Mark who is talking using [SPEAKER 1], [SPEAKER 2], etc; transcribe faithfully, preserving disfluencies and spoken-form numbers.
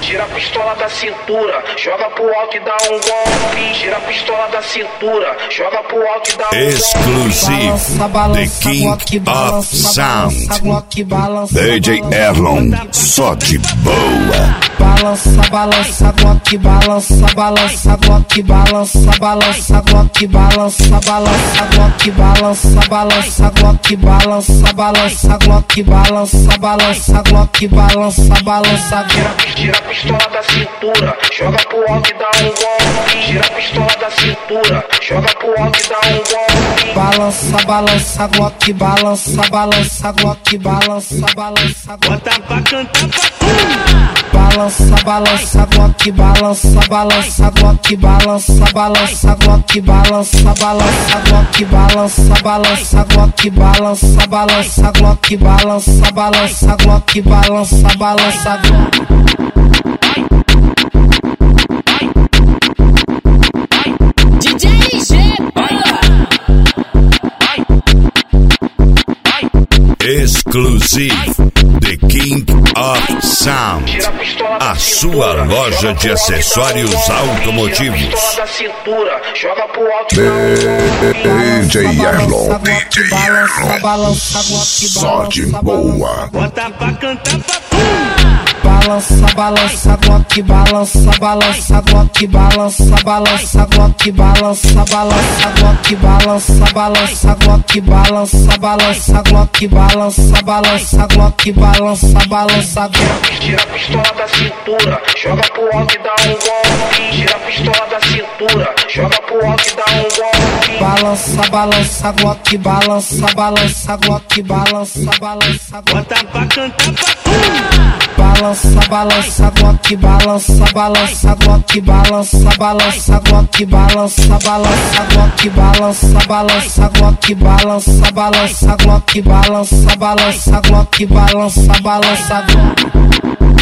[SPEAKER 1] Tira a pistola da cintura, joga pro alto e dá um golpe. Tira a pistola da cintura, joga pro alto e dá um golpe.
[SPEAKER 2] Exclusive, The King of Sound, D J Erlon, só de boa.
[SPEAKER 3] Balança, balança, Glock, balança, balança, Glock, balança, balança, Glock, balança, balança, Glock, balança, balança, Glock, balança, balança, Glock, balança, balança, Glock, balança, balança.
[SPEAKER 1] Tira a pistola da cintura, joga pro alto e dá um golpe. Tira a pistola da cintura, joga pro alto e dá um golpe.
[SPEAKER 3] Balança, balança, Glock, balança, balança, Glock, balança, balança,
[SPEAKER 4] bota pra cantar pra
[SPEAKER 3] balança, balança, Glock, balança, balança, Glock, balança, balança, Glock, balança, balança, Glock, balança, balança, Glock, balança, balança, Glock, balança, balança, Glock, balança, balança.
[SPEAKER 5] D J G,
[SPEAKER 2] Exclusive, The King of Sound, a sua loja de acessórios automotivos. D J Erlon, D J Erlon, só de boa.
[SPEAKER 4] bota pra cantar pra
[SPEAKER 3] Balança, balança, Glock, balança, balança, Glock, balança, balança, Glock, balança, balança, Glock, balança, balança, Glock, balança, balança, Glock, balança, balança, Glock, balança, balança.
[SPEAKER 1] Tira a pistola da cintura, joga pro alto e dá um golpe. Tira a pistola da cintura, joga pro alto e dá um golpe.
[SPEAKER 3] Balança, balança, Glock, balança, balança, Glock, balança, balança,
[SPEAKER 4] bota pra cantar pra
[SPEAKER 3] balança, balança, Glock, balança, balança, Glock, balança, balança, Glock, balança, balança, Glock, balança, balança, Glock, balança, balança, Glock, balança, balança, Glock, balança, balança.